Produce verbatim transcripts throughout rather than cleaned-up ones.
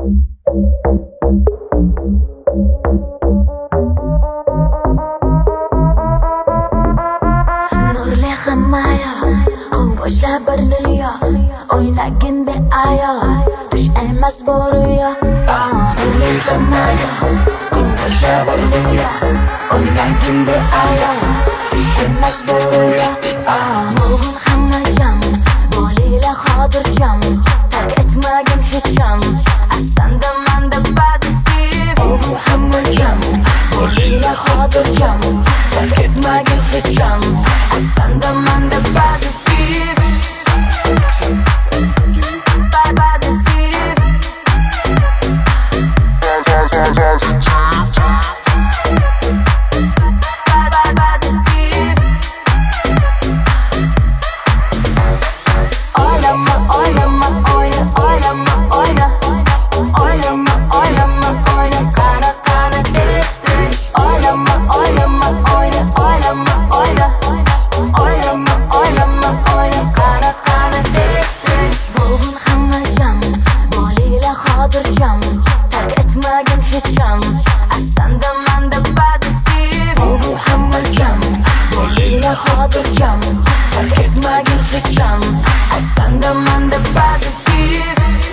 Nurli hammayo quvvashlar bir dunyo o'ynagin beayo tush emas bu ro'yo. Nurli hammayo quvvashlar bir dunyo o'ynagin beayo tush emas bu ro'yo. Bugun hamma jam bo'linglar xotirjam tark etmagin hecham asanda manda pozitiv. Bugun hamma jam bo'linglar xotirjam tark etmagin hecham asanda manda pozitiv. Xotirjam tark etmagin hecham asanda manda pozitiv.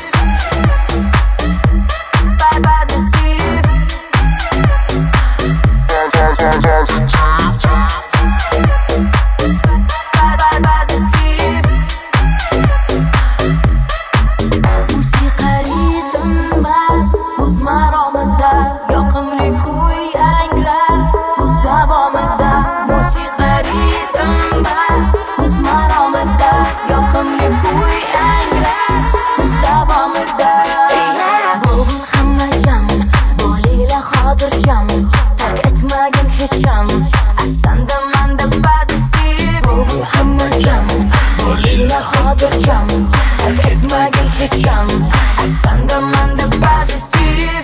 Musiqa ritmbaz o'z maromida yoqimli kuy anglar o'z davomida. Musiqa ritmbaz o'z maromida yoqimli kuy anglar o'z davomida. Bugun hamma jam bo'linglar xotirjam tark etmagin hecham asanda manda pozitiv. Bugun hamma jam bo'linglar xotirjam tark etmagin hecham asanda manda pozitiv.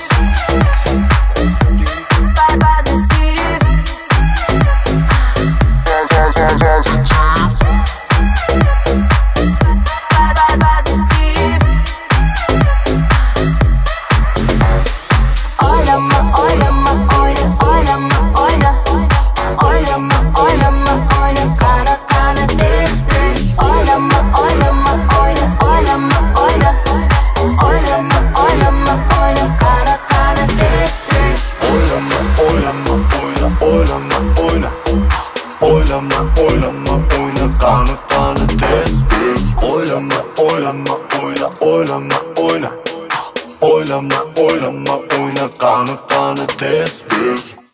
Oylama, oylama, oyna, qani, qani, tez, tez. Oylama, oylama, oyna, oylama, oyna. Oylama, oylama, oyna, qani, qani, tez, tez.